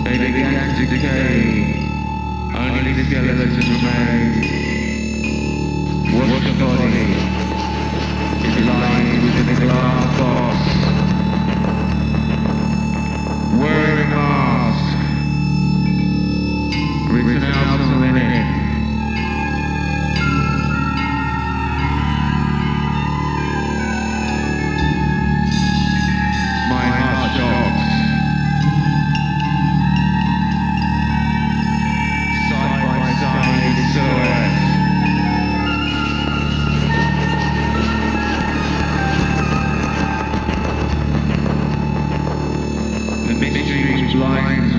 They began to decay. Only the skeletons remain. Watch the body. It lies within a glass box. Wearing a mask. Written out on it. My heart shocks. Side by side silhouettes. The mystery blinds